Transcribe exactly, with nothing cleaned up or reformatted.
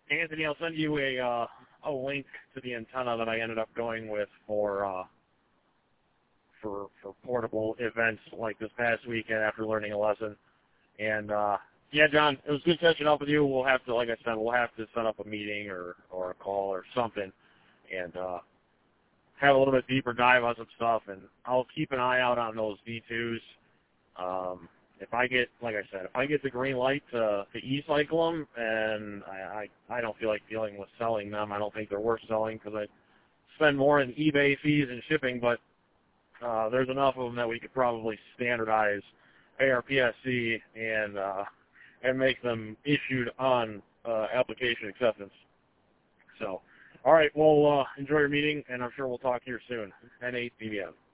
Anthony, I'll send you a uh, a link to the antenna that I ended up going with for uh, for for portable events like this past weekend after learning a lesson. And uh, yeah, John, it was good catching up with you. We'll have to, like I said, we'll have to set up a meeting or or a call or something, and uh, have a little bit deeper dive on some stuff. And I'll keep an eye out on those V twos. Um, if I get, like I said, if I get the green light to, to e-cycle them, and I, I, I don't feel like dealing with selling them. I don't think they're worth selling because I spend more in eBay fees and shipping, but uh, there's enough of them that we could probably standardize A R P S C and uh, and make them issued on uh, application acceptance. So, all right, well, uh, enjoy your meeting, and I'm sure we'll talk here soon. N eight B B M.